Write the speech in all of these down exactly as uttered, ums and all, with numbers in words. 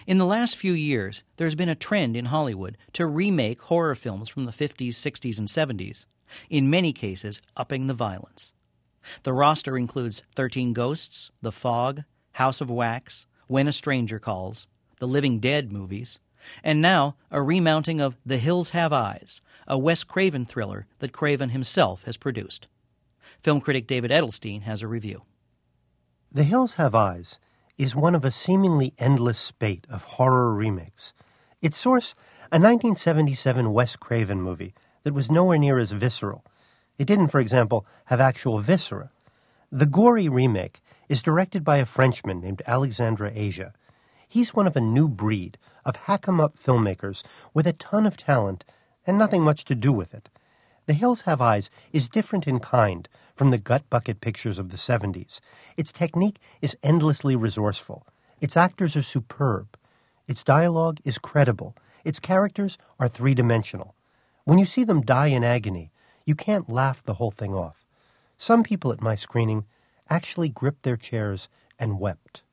In the last few years, there's been a trend in Hollywood to remake horror films from the fifties, sixties, and seventies, in many cases upping the violence. The roster includes thirteen Ghosts, The Fog, House of Wax, When a Stranger Calls, the Living Dead movies, and now a remounting of The Hills Have Eyes, a Wes Craven thriller that Craven himself has produced. Film critic David Edelstein has a review. The Hills Have Eyes is one of a seemingly endless spate of horror remakes. Its source, a nineteen seventy-seven Wes Craven movie that was nowhere near as visceral. It didn't, for example, have actual viscera. The gory remake is directed by a Frenchman named Alexandre Aja. He's one of a new breed of hack-em-up filmmakers with a ton of talent and nothing much to do with it. The Hills Have Eyes is different in kind from the gut-bucket pictures of the seventies. Its technique is endlessly resourceful. Its actors are superb. Its dialogue is credible. Its characters are three-dimensional. When you see them die in agony, you can't laugh the whole thing off. Some people at my screening actually gripped their chairs and wept.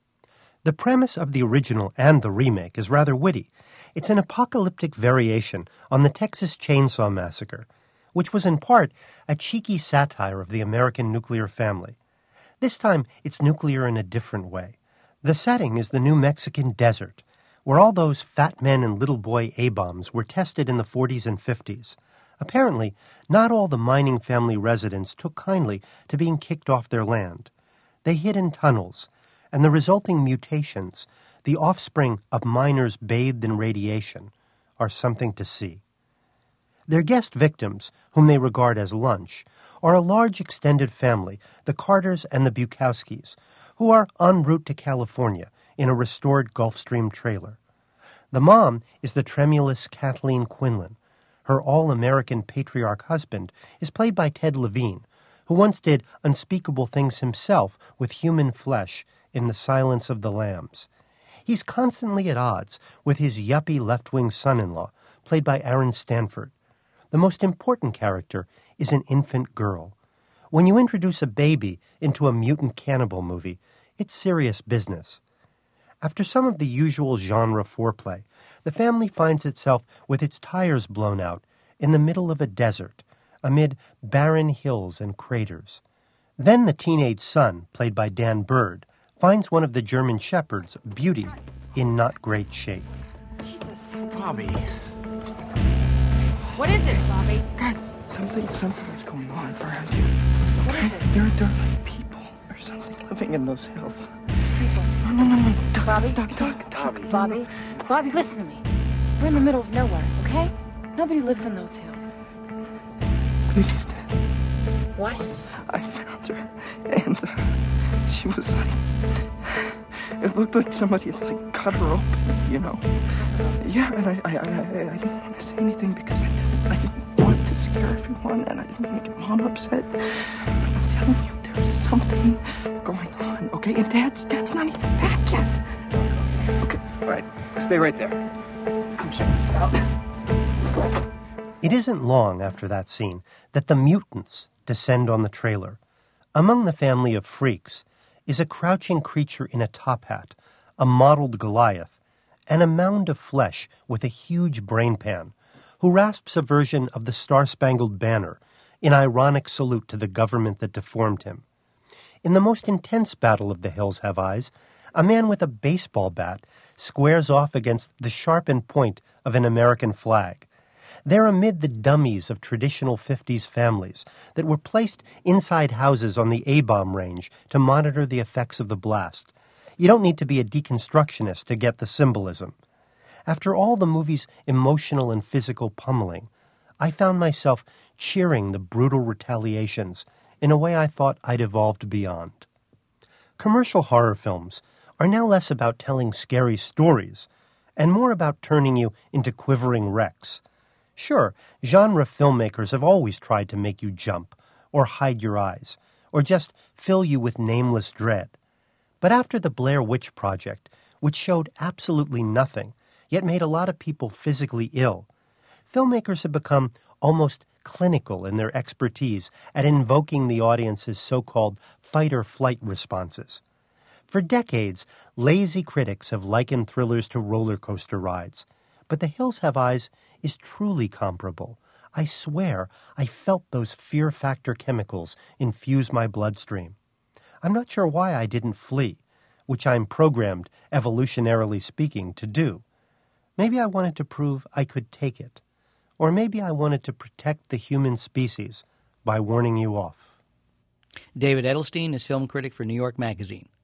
The premise of the original and the remake is rather witty. It's an apocalyptic variation on the Texas Chainsaw Massacre, which was in part a cheeky satire of the American nuclear family. This time, it's nuclear in a different way. The setting is the New Mexican desert, where all those fat men and little boy A-bombs were tested in the forties and fifties. Apparently, not all the mining family residents took kindly to being kicked off their land. They hid in tunnels, and the resulting mutations, the offspring of miners bathed in radiation, are something to see. Their guest victims, whom they regard as lunch, are a large extended family, the Carters and the Bukowskis, who are en route to California in a restored Gulfstream trailer. The mom is the tremulous Kathleen Quinlan. Her all-American patriarch husband is played by Ted Levine, who once did unspeakable things himself with human flesh in The Silence of the Lambs. He's constantly at odds with his yuppie left-wing son-in-law, played by Aaron Stanford. The most important character is an infant girl. When you introduce a baby into a mutant cannibal movie, it's serious business. After some of the usual genre foreplay, the family finds itself with its tires blown out in the middle of a desert, amid barren hills and craters. Then the teenage son, played by Dan Bird, finds one of the German shepherds, Beauty, in not great shape. Jesus. Bobby. What is it, Bobby? Guys, something, something is going on around here. What is it? There, there are like people or something living in those hills. People. No, no, no, no. Talk, Bobby, talk, talk, talk. Bobby, Bobby, listen to me. We're in the middle of nowhere, okay? Nobody lives in those hills. Beauty's dead. What? I found her, and uh, she was like, it looked like somebody had like cut her open, you know. Yeah, and I, I, I, I, I didn't want to say anything because I didn't, I didn't want to scare everyone, and I didn't want to get Mom upset. But I'm telling you, there's something going on, okay? And Dad's, Dad's not even back yet. Okay, all right, stay right there. Come check this out. It isn't long after that scene that the mutants descend on the trailer. Among the family of freaks is a crouching creature in a top hat, a mottled Goliath, and a mound of flesh with a huge brain pan, who rasps a version of the Star-Spangled Banner in ironic salute to the government that deformed him. In the most intense battle of The Hills Have Eyes, a man with a baseball bat squares off against the sharpened point of an American flag. They're amid the dummies of traditional fifties families that were placed inside houses on the A-bomb range to monitor the effects of the blast. You don't need to be a deconstructionist to get the symbolism. After all the movie's emotional and physical pummeling, I found myself cheering the brutal retaliations in a way I thought I'd evolved beyond. Commercial horror films are now less about telling scary stories and more about turning you into quivering wrecks. Sure, genre filmmakers have always tried to make you jump, or hide your eyes, or just fill you with nameless dread. But after the Blair Witch Project, which showed absolutely nothing, yet made a lot of people physically ill, filmmakers have become almost clinical in their expertise at invoking the audience's so-called fight-or-flight responses. For decades, lazy critics have likened thrillers to roller coaster rides. But The Hills Have Eyes is truly comparable. I swear I felt those fear factor chemicals infuse my bloodstream. I'm not sure why I didn't flee, which I'm programmed, evolutionarily speaking, to do. Maybe I wanted to prove I could take it. Or maybe I wanted to protect the human species by warning you off. David Edelstein is film critic for New York Magazine.